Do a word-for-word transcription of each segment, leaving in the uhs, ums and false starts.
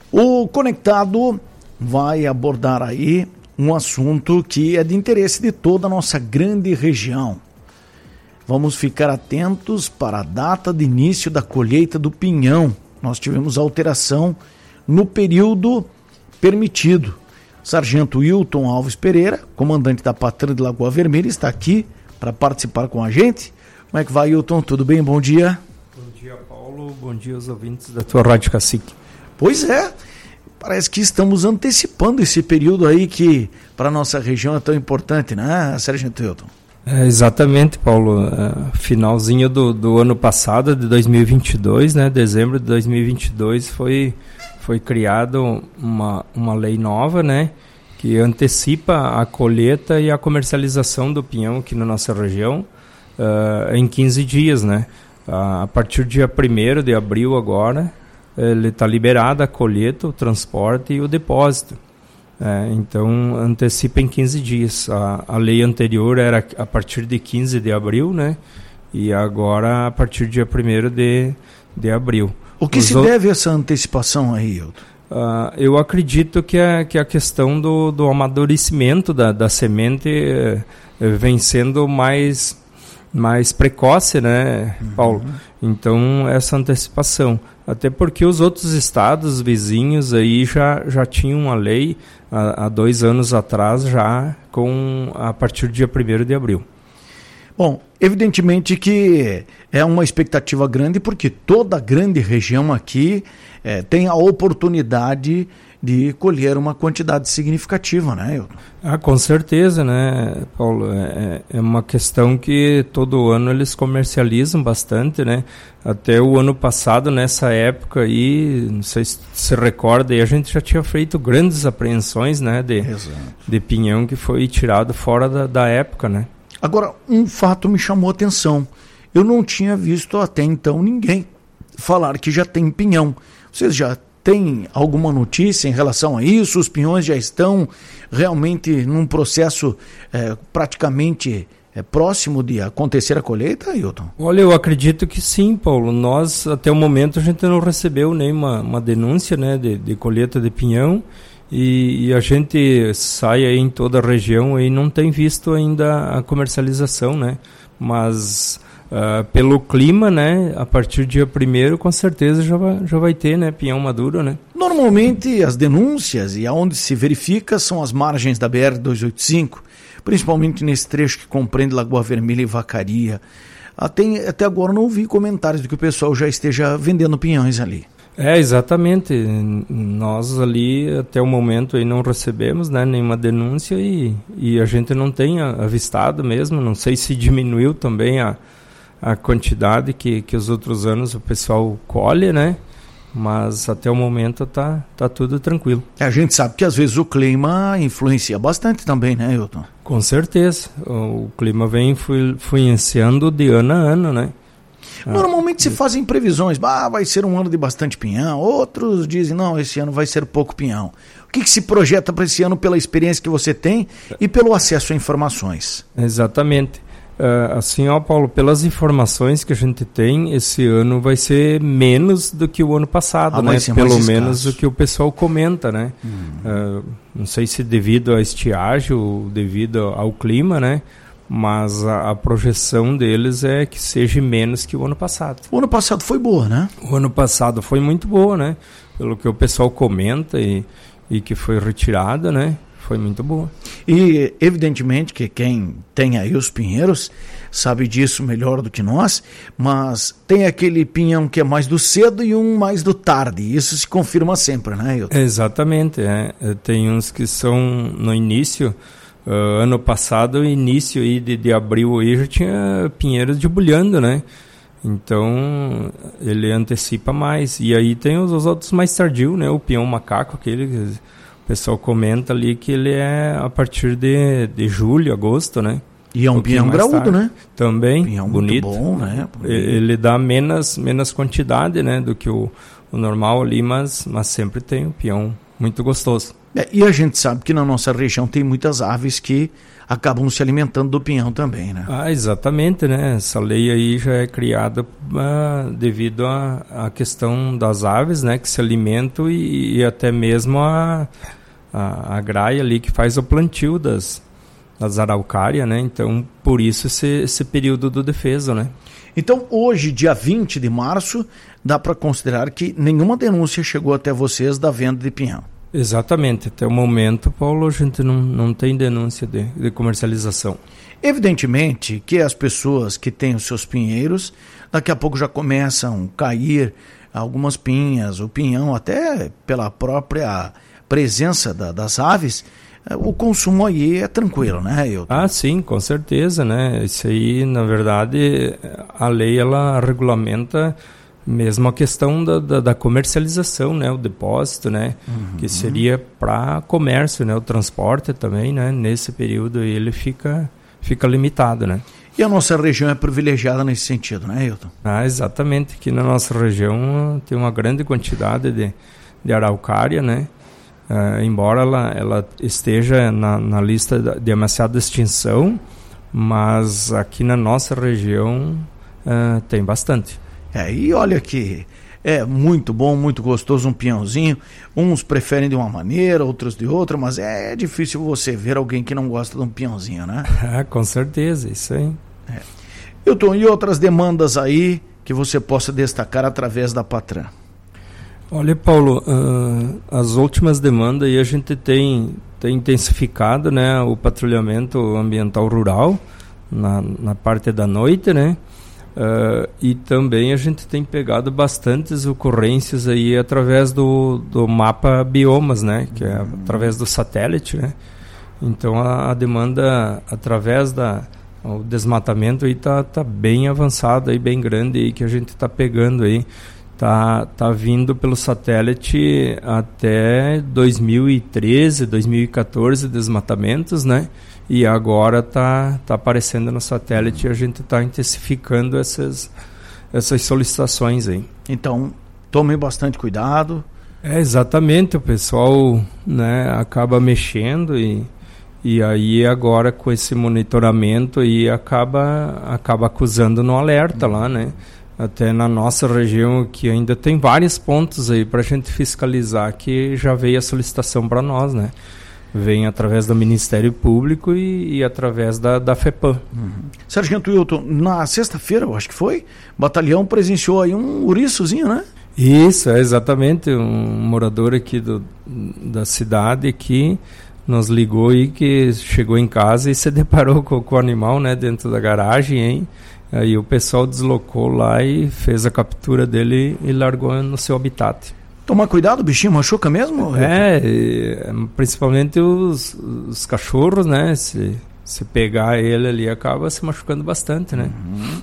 O Conectado vai abordar aí um assunto que é de interesse de toda a nossa grande região. Vamos ficar atentos para a data de início da colheita do pinhão. Nós tivemos alteração no período permitido. Sargento Wilton Alves Pereira, comandante da Patrulha de Lagoa Vermelha, está aqui para participar com a gente. Como é que vai, Wilton? Tudo bem? Bom dia. Bom dia, Paulo. Bom dia aos ouvintes da tua Rádio Cacique. Pois é. Parece que estamos antecipando esse período aí que para a nossa região é tão importante, né, Sargento Wilton? É, exatamente, Paulo. É, finalzinho do, do ano passado, de dois mil e vinte e dois, né, dezembro de dois mil e vinte e dois, foi, foi criada uma, uma lei nova, né, que antecipa a colheita e a comercialização do pinhão aqui na nossa região uh, em quinze dias, né. Uh, a partir do dia primeiro de abril agora, ele está liberado a colheita, o transporte e o depósito. É, então, antecipa em quinze dias. A, a lei anterior era a partir de quinze de abril, né? E agora a partir do dia primeiro de, de abril. O que Os se outros... deve a essa antecipação aí, Hilton? Uh, eu acredito que a, que a questão do, do amadurecimento da, da semente eh, vem sendo mais, mais precoce, né, uhum. Paulo? Então, essa antecipação. Até porque os outros estados vizinhos aí já, já tinham uma lei há, há dois anos atrás, já com, a partir do dia primeiro de abril. Bom, evidentemente que é uma expectativa grande, porque toda a grande região aqui é, tem a oportunidade de colher uma quantidade significativa, né, Hilton? Ah, com certeza, né, Paulo? É, é uma questão que todo ano eles comercializam bastante, né? Até o ano passado, nessa época aí, não sei se se recorda, aí a gente já tinha feito grandes apreensões, né, de, de pinhão que foi tirado fora da, da época, né? Agora, um fato me chamou a atenção. Eu não tinha visto até então ninguém falar que já tem pinhão. Vocês já tem alguma notícia em relação a isso? Os pinhões já estão realmente num processo é, praticamente é, próximo de acontecer a colheita, Hilton? Olha, eu acredito que sim, Paulo. Nós, até o momento, a gente não recebeu nenhuma uma denúncia, né, de, de colheita de pinhão, e, e a gente sai aí em toda a região e não tem visto ainda a comercialização, né? Mas... Uh, pelo clima, né, a partir do dia primeiro, com certeza já vai, já vai ter, né, pinhão maduro, né? Normalmente as denúncias e aonde se verifica são as margens da B R duzentos e oitenta e cinco, principalmente nesse trecho que compreende Lagoa Vermelha e Vacaria. Até, até agora não ouvi comentários de que o pessoal já esteja vendendo pinhões ali. É, exatamente. Nós ali, até o momento, aí não recebemos, né, nenhuma denúncia e, e a gente não tem avistado mesmo. Não sei se diminuiu também a a quantidade que, que os outros anos o pessoal colhe, né? Mas até o momento tá, tá tudo tranquilo. A gente sabe que às vezes o clima influencia bastante também, né, Hilton? Com certeza. O clima vem influenciando de ano a ano, né? Normalmente ah, se fazem previsões, ah, vai ser um ano de bastante pinhão, outros dizem, não, esse ano vai ser pouco pinhão. O que, que se projeta para esse ano pela experiência que você tem e pelo acesso a informações? Exatamente. Uh, assim, ó, Paulo, pelas informações que a gente tem, esse ano vai ser menos do que o ano passado, ah, né? Pelo menos o que o pessoal comenta, né? Hum. Uh, não sei se devido à estiagem ou devido ao clima, né? Mas a, a projeção deles é que seja menos que o ano passado. O ano passado foi boa, né? O ano passado foi muito boa, né? Pelo que o pessoal comenta e, e que foi retirada, né? Foi muito boa. E evidentemente que quem tem aí os pinheiros sabe disso melhor do que nós, mas tem aquele pinhão que é mais do cedo e um mais do tarde. Isso se confirma sempre, né, Hilton? Exatamente. É. Tem uns que são no início, uh, ano passado, início aí de, de abril, aí já tinha pinheiros debulhando, né? Então ele antecipa mais. E aí tem os, os outros mais tardios, né? O pinhão macaco, aquele... O pessoal comenta ali que ele é a partir de, de julho, agosto, né? E é um, um pinhão graúdo, né? Também, pinhão bonito. Muito bom, né? Ele dá menos, menos quantidade, né, do que o, o normal ali, mas, mas sempre tem um pinhão muito gostoso. É, e a gente sabe que na nossa região tem muitas aves que acabam se alimentando do pinhão também, né? Ah, exatamente, né? Essa lei aí já é criada uh, devido à questão das aves, né? Que se alimentam e, e até mesmo a, a, a graia ali que faz o plantio das, das araucárias, né? Então, por isso esse, esse período do defeso, né? Então, hoje, dia vinte de março, dá para considerar que nenhuma denúncia chegou até vocês da venda de pinhão. Exatamente. Até o momento, Paulo, a gente não, não tem denúncia de, de comercialização. Evidentemente que as pessoas que têm os seus pinheiros, daqui a pouco já começam a cair algumas pinhas, o pinhão, até pela própria presença da, das aves, o consumo aí é tranquilo, né, Ailton? Ah, sim, com certeza, né? Isso aí, na verdade, a lei, ela regulamenta mesmo a questão da, da, da comercialização, né? O depósito, né? Uhum. Que seria para comércio, né? O transporte também, né? Nesse período ele fica, fica limitado, né? E a nossa região é privilegiada nesse sentido, né, Ailton? Ah, exatamente. Aqui na nossa região tem uma grande quantidade de, de araucária, né? Uh, embora ela, ela esteja na, na lista de ameaçada extinção, mas aqui na nossa região uh, tem bastante. É, e olha que é muito bom, muito gostoso um pinhãozinho. Uns preferem de uma maneira, outros de outra, mas é difícil você ver alguém que não gosta de um pinhãozinho, né? Ah, com certeza, isso aí. É. Hilton, e outras demandas aí que você possa destacar através da Patran? Olha, Paulo, uh, as últimas demandas aí a gente tem, tem intensificado, né, o patrulhamento ambiental rural na, na parte da noite, né? Uh, e também a gente tem pegado bastantes ocorrências aí através do, do mapa biomas, né? Que é através do satélite, né? Então a, a demanda através da o desmatamento aí tá, tá bem avançado aí, bem grande aí, que a gente tá pegando aí. Tá, tá vindo pelo satélite até dois mil e treze, dois mil e quatorze desmatamentos, né? E agora tá, tá aparecendo no satélite e a gente está intensificando essas, essas solicitações aí. Então, tomem bastante cuidado. É, exatamente, o pessoal, né, acaba mexendo e, e aí agora com esse monitoramento aí acaba, acaba acusando no alerta lá, né? Até na nossa região que ainda tem vários pontos aí para a gente fiscalizar que já veio a solicitação para nós, né? Vem através do Ministério Público e, e através da, da FEPAM. Uhum. Sargento Hilton, na sexta-feira, eu acho que foi, o batalhão presenciou aí um ouriçozinho, né? Isso, é exatamente, um morador aqui do, da cidade que nos ligou e que chegou em casa e se deparou com, com o animal, né, dentro da garagem, hein? Aí o pessoal deslocou lá e fez a captura dele e largou no seu habitat. Tomar cuidado, o bichinho machuca mesmo? É, principalmente os, os cachorros, né? Se, se pegar ele ali, acaba se machucando bastante, né? Uhum.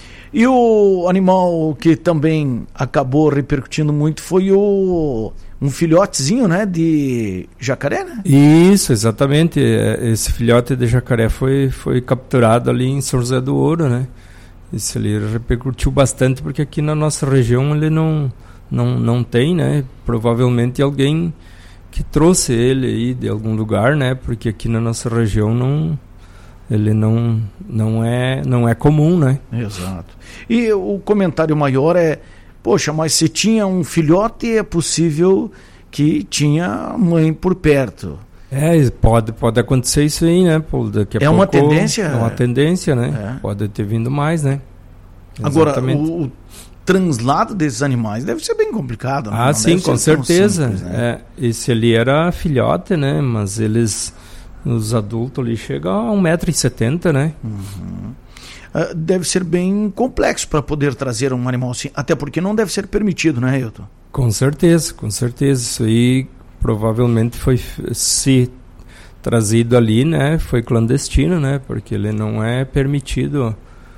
E o animal que também acabou repercutindo muito foi o um filhotezinho, né? De jacaré, né? Isso, exatamente. Esse filhote de jacaré foi, foi capturado ali em São José do Ouro, né? Esse ali repercutiu bastante porque aqui na nossa região ele não... Não, não tem, né? Provavelmente alguém que trouxe ele aí de algum lugar, né? Porque aqui na nossa região não, ele não, não, é, não é comum, né? Exato. E o comentário maior é, poxa, mas se tinha um filhote, é possível que tinha a mãe por perto. É, pode, pode acontecer isso aí, né? Pô, daqui a é pouco, uma tendência? É uma tendência, né? É. Pode ter vindo mais, né? Exatamente. Agora, o... translado desses animais deve ser bem complicado. Ah, não sim, com certeza. Simples, né? É, esse ali era filhote, né? Mas eles, os adultos ali, chegam a um metro e setenta, né? Uhum. Uh, deve ser bem complexo para poder trazer um animal assim, até porque não deve ser permitido, né, Hilton? Com certeza, com certeza. Isso aí provavelmente foi se trazido ali, né? Foi clandestino, né? Porque ele não é permitido...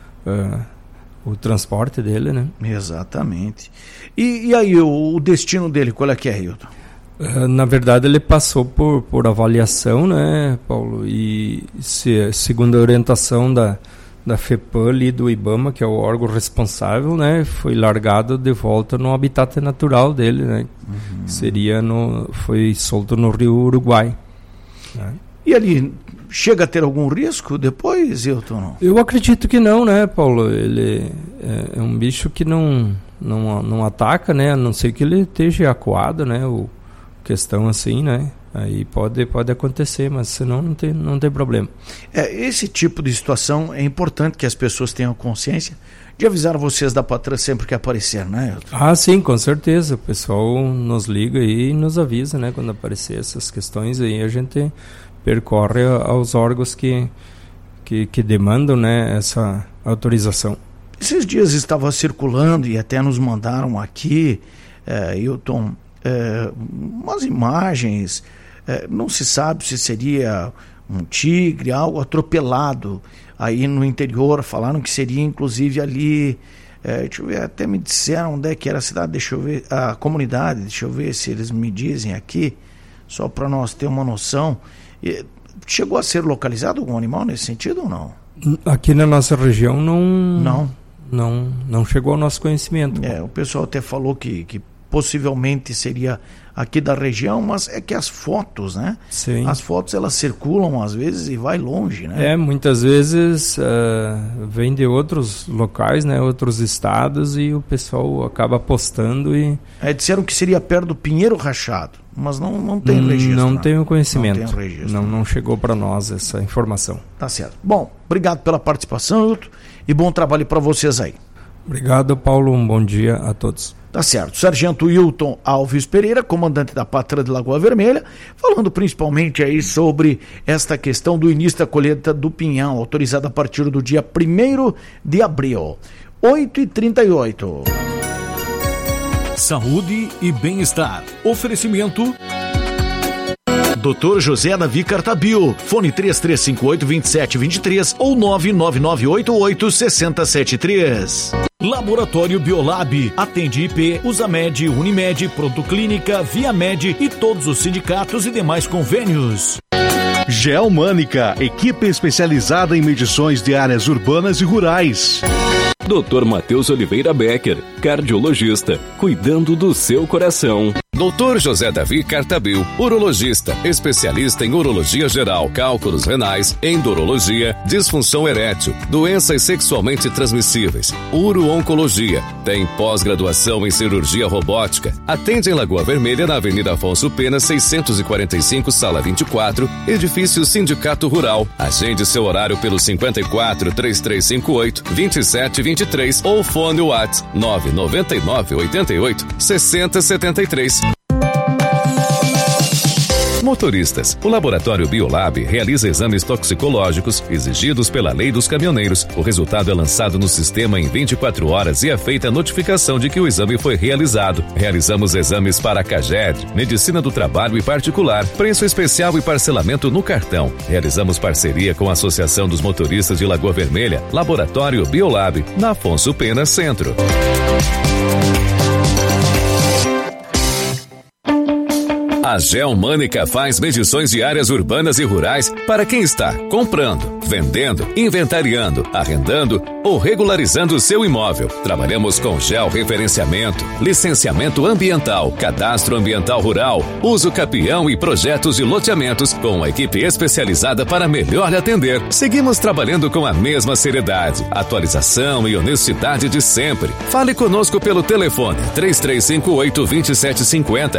Uh, o transporte dele, né? Exatamente. E, e aí, o, o destino dele, qual é que é, Hilton? Uh, na verdade, ele passou por, por avaliação, né, Paulo? E se, segundo a orientação da, da FEPAM e do IBAMA, que é o órgão responsável, né, foi largado de volta no habitat natural dele, né, uhum. seria no, foi solto no Rio Uruguai. Né. E ali chega a ter algum risco depois, Hilton? Eu acredito que não, né, Paulo? Ele é, é um bicho que não, não, não ataca, né, a não ser que ele esteja acuado, né, o questão assim, né. Aí pode, pode acontecer, mas senão não tem, não tem problema. É, esse tipo de situação é importante que as pessoas tenham consciência de avisar vocês da Patran sempre que aparecer, né, Hilton? Ah, sim, com certeza. O pessoal nos liga e nos avisa, né, quando aparecer essas questões aí, a gente percorre aos órgãos que, que, que demandam, né, essa autorização. Esses dias estava circulando e até nos mandaram aqui, é, Hilton, é, umas imagens. É, não se sabe se seria um tigre, algo atropelado aí no interior. Falaram que seria inclusive ali, é, deixa eu ver, até me disseram onde é que era a cidade, deixa eu ver, a comunidade, deixa eu ver se eles me dizem aqui, só para nós ter uma noção. E, chegou a ser localizado algum animal nesse sentido ou não? Aqui na nossa região não, não, não, não chegou ao nosso conhecimento. É, o pessoal até falou que, que possivelmente seria aqui da região, mas é que as fotos, né? Sim. As fotos elas circulam às vezes e vai longe, né? É, muitas vezes uh, vem de outros locais, né? Outros estados e o pessoal acaba postando e... É, disseram que seria perto do Pinheiro Rachado, mas não, não tem registro. Não né? tenho conhecimento. Não, tem registro, não, não chegou para nós essa informação. Tá certo. Bom, obrigado pela participação, Hilton, e bom trabalho para vocês aí. Obrigado, Paulo. Um bom dia a todos. Tá certo. Sargento Hilton Alves Pereira, comandante da Patran de Lagoa Vermelha, falando principalmente aí sobre esta questão do início da colheita do pinhão, autorizada a partir do dia primeiro de abril. oito e trinta e oito. Saúde e bem-estar. Oferecimento... doutor José Davi Cartabio, fone três três cinco oito, dois sete dois três ou nove nove nove oito oito seis zero sete três. Laboratório Biolab, atende I P, Usamed, Unimed, Pronto Clínica, Viamed e todos os sindicatos e demais convênios. Geomânica, equipe especializada em medições de áreas urbanas e rurais. doutor Matheus Oliveira Becker, cardiologista, cuidando do seu coração. doutor José Davi Cartabio, urologista, especialista em urologia geral, cálculos renais, endurologia, disfunção erétil, doenças sexualmente transmissíveis, uro-oncologia. Tem pós-graduação em cirurgia robótica. Atende em Lagoa Vermelha, na Avenida Afonso Pena, seiscentos e quarenta e cinco, sala vinte e quatro, edifício Sindicato Rural. Agende seu horário pelo cinquenta e quatro, trinta e três cinquenta e oito, vinte e sete vinte e três ou fone WhatsApp nove nove nove oito oito, seis zero sete três. Motoristas, o Laboratório Biolab realiza exames toxicológicos exigidos pela Lei dos Caminhoneiros. O resultado é lançado no sistema em vinte e quatro horas e é feita a notificação de que o exame foi realizado. Realizamos exames para CAGED, Medicina do Trabalho e Particular, preço especial e parcelamento no cartão. Realizamos parceria com a Associação dos Motoristas de Lagoa Vermelha, Laboratório Biolab, na Afonso Pena Centro. A Geomânica faz medições de áreas urbanas e rurais para quem está comprando, vendendo, inventariando, arrendando ou regularizando seu imóvel. Trabalhamos com georreferenciamento, licenciamento ambiental, cadastro ambiental rural, uso capião e projetos de loteamentos com a equipe especializada para melhor lhe atender. Seguimos trabalhando com a mesma seriedade, atualização e honestidade de sempre. Fale conosco pelo telefone três três cinco oito, dois sete cinco zero